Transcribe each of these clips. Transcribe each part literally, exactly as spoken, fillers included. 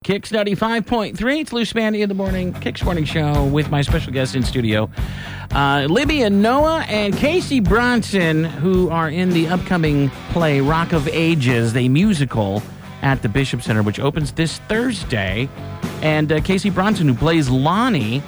Kicks ninety-five point three. It's Loose Bandy in the morning. Kicks Morning Show with my special guest in studio, uh, Libby and Noah and Casey Bronson, who are in the upcoming play Rock of Ages, the musical at the Bishop Center, which opens this Thursday. And uh, Casey Bronson, who plays Lonnie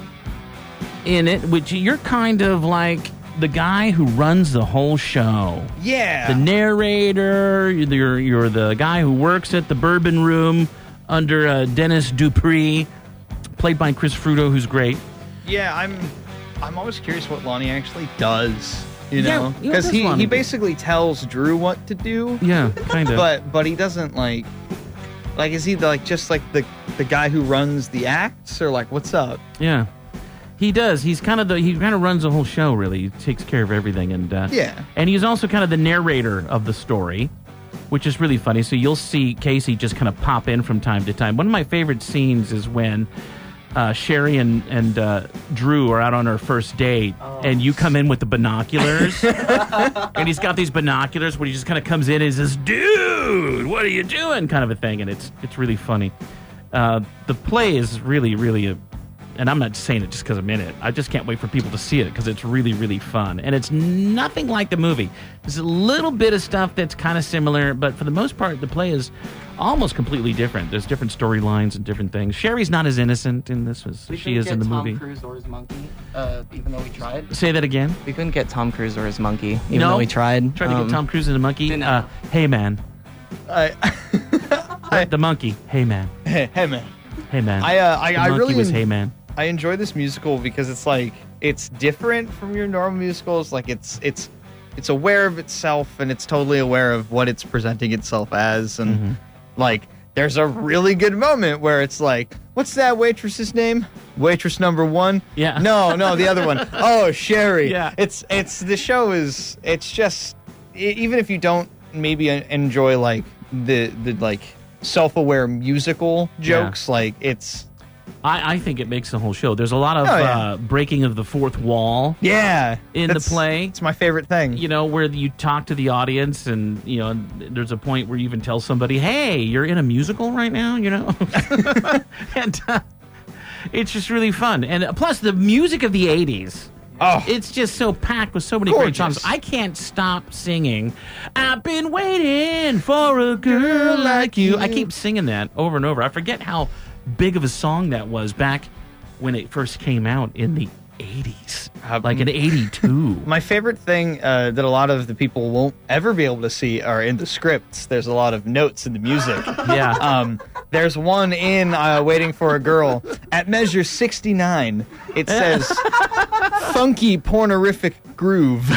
in it, which you're kind of like the guy who runs the whole show. Yeah. The narrator, you're, you're the guy who works at the Bourbon Room under uh, Dennis Dupree, played by Chris Fruto, who's great. Yeah, I'm I'm always curious what Lonnie actually does, you Yeah, know? what Because does he, Lonnie he do? basically tells Drew what to do, Yeah, kind of. but but he doesn't, like... Like, is he, like, just, like, the, the guy who runs the acts? Or, like, what's up? Yeah. He does. He's kind of the he kind of runs the whole show, really. He takes care of everything. And uh, Yeah. And he's also kind of the narrator of the story, which is really funny. So you'll see Casey just kind of pop in from time to time. One of my favorite scenes is when uh, Sherry and, and uh, Drew are out on our first date, oh. and you come in with the binoculars, and he's got these binoculars where he just kind of comes in and says, "Dude, what are you doing?" kind of a thing, and it's it's really funny. Uh, the play is really, really a And I'm not saying it just because I'm in it. I just can't wait for people to see it because it's really, really fun. And it's nothing like the movie. There's a little bit of stuff that's kind of similar, but for the most part, the play is almost completely different. There's different storylines and different things. Sherry's not as innocent in this as we she is in the Tom movie. Tom Cruise or his monkey, uh, even though we tried. Say that again? We couldn't get Tom Cruise or his monkey, even no, though we tried. Tried to um, get Tom Cruise and the monkey. Uh, hey, man. I, I, the monkey. Hey, man. Hey, hey man. Hey, man. I, uh, I, the I monkey really... was hey, man. I enjoy this musical because it's like it's different from your normal musicals. Like it's it's it's aware of itself and it's totally aware of what it's presenting itself as. And Mm-hmm. like there's a really good moment where it's like, what's that waitress's name? Waitress number one? Yeah. No, no, the other one. Oh, Sherry. Yeah. It's it's the show is it's just e- even if you don't maybe en- enjoy like the the like self-aware musical jokes, Yeah. like it's. I, I think it makes the whole show. There's a lot of Oh, yeah. uh, breaking of the fourth wall. Yeah, in the that's- play. It's my favorite thing. You know, where you talk to the audience and, you know, there's a point where you even tell somebody, hey, you're in a musical right now, you know? and uh, it's just really fun. And uh, plus, the music of the eighties. Oh, it's just so packed with so many gorgeous. great songs. I can't stop singing, I've been waiting for a girl like you. I keep singing that over and over. I forget how big of a song that was back when it first came out in the eighties, Uh, like in eighty-two. My favorite thing uh, that a lot of the people won't ever be able to see are in the scripts. There's a lot of notes in the music. Yeah. Um, there's one in uh, Waiting for a Girl. At measure sixty-nine, it says, funky pornorific groove.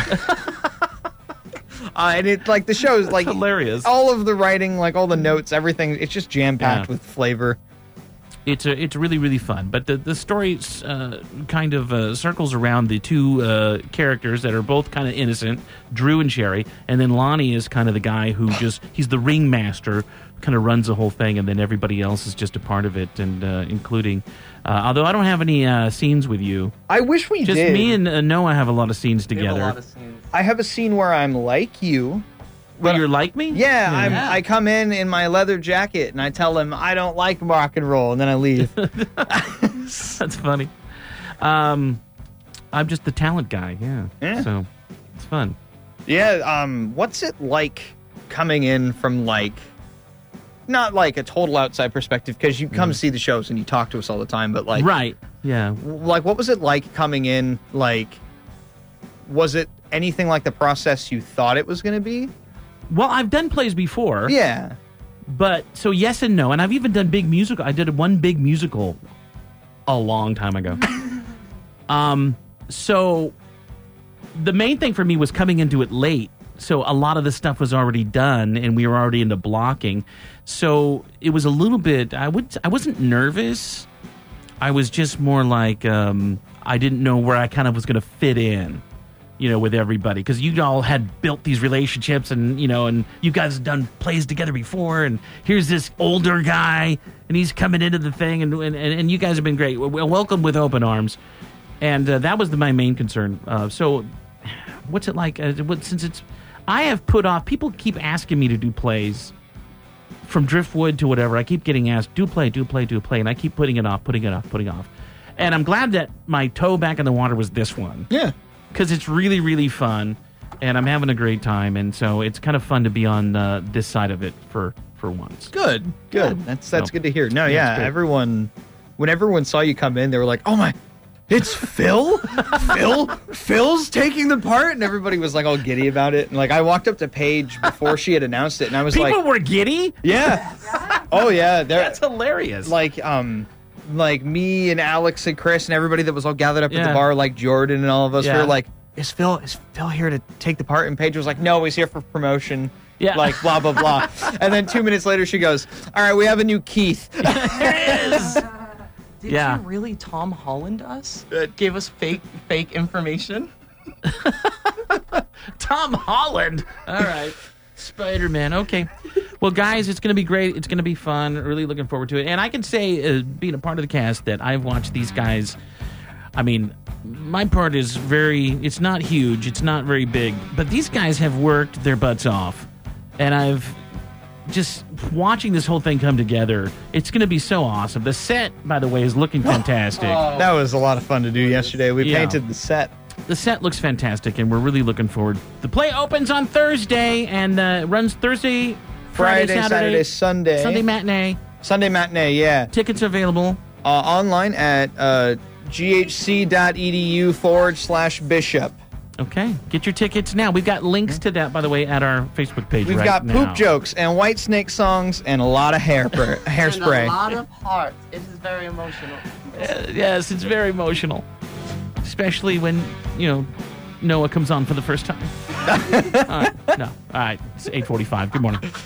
Uh, and it like the show's like hilarious. All of the writing, like all the notes, everything, it's just jam-packed Yeah. with flavor. It's a, it's really, really fun. But the, the story uh, kind of uh, circles around the two uh, characters that are both kind of innocent, Drew and Sherry. And then Lonnie is kind of the guy who just, he's the ringmaster, kind of runs the whole thing. And then everybody else is just a part of it, and uh, including, uh, although I don't have any uh, scenes with you. I wish we just did. Just me and uh, Noah have a lot of scenes We together. have a lot of scenes. I have a scene where I'm like you. Where you're like me? Yeah, I'm, Yeah. I come in in my leather jacket and I tell him I don't like rock and roll, and then I leave. That's funny. Um, I'm just the talent guy, yeah. Yeah. So it's fun. Yeah, um, what's it like coming in from like, not like a total outside perspective, because you come Mm. see the shows and you talk to us all the time, but like, Right, yeah. like what was it like coming in? Like, was it anything like the process you thought it was going to be? Well, I've done plays before. Yeah. But, so yes and no. And I've even done big musical. I did one big musical a long time ago. um, so, the main thing for me was coming into it late. So, a lot of the stuff was already done, and we were already into blocking. So, it was a little bit, I would, I wasn't nervous. I was just more like, um, I didn't know where I kind of was going to fit in. You know, with everybody, because you all had built these relationships, and you know, and you guys have done plays together before, and here's this older guy, and he's coming into the thing, and and, and you guys have been great. Well, welcome with open arms, and uh, that was the, my main concern. Uh, so, what's it like? Uh, what, since it's, I have put off. People keep asking me to do plays from Driftwood to whatever, I keep getting asked, do play, do play, do play, and I keep putting it off, putting it off, putting it off. And I'm glad that my toe back in the water was this one. Yeah. Because it's really, really fun, and I'm having a great time, and so it's kind of fun to be on uh, this side of it for, for once. Good, good. Yeah. That's that's So, good to hear. No, yeah, yeah, it's good. everyone, when everyone saw you come in, they were like, "Oh my, it's Phil! Phil! Phil's taking the part!" And everybody was like all giddy about it. And like, I walked up to Paige before she had announced it, and I was People like, were giddy? "Yeah, oh yeah, they're That's hilarious. like um." Like me and Alex and Chris and everybody that was all gathered up at Yeah. the bar, like Jordan and all of us, Yeah. we were like, "Is Phil? Is Phil here to take the part?" And Paige was like, "No, he's here for promotion." Yeah. Like blah blah blah. And then two minutes later, she goes, "All right, we have a new Keith." There it is. Did Yeah. you really Tom Holland us? Uh, Gave us fake fake information? Tom Holland. All right. Spider-Man. Okay. Well, guys, it's going to be great. It's going to be fun. Really looking forward to it. And I can say, uh, being a part of the cast, that I've watched these guys. I mean, my part is very, it's not huge. It's not very big. But these guys have worked their butts off. And I've just watching this whole thing come together. It's going to be so awesome. The set, by the way, is looking fantastic. That was a lot of fun to do yesterday. We Yeah. painted the set. The set looks fantastic, and we're really looking forward. The play opens on Thursday and uh, runs Thursday, Friday, Friday, Saturday, Saturday, Sunday. Sunday matinee. Sunday matinee, yeah. Tickets available. Uh, online at uh, ghc.edu forward slash bishop. Okay, get your tickets now. We've got links to that, by the way, at our Facebook page. We've right got now. poop jokes and White Snake songs and a lot of hair pr- And a hairspray. lot of heart. It is very emotional. Uh, yes, it's very emotional, especially when you know Noah comes on for the first time. All right, no, all right. It's eight forty-five. Good morning.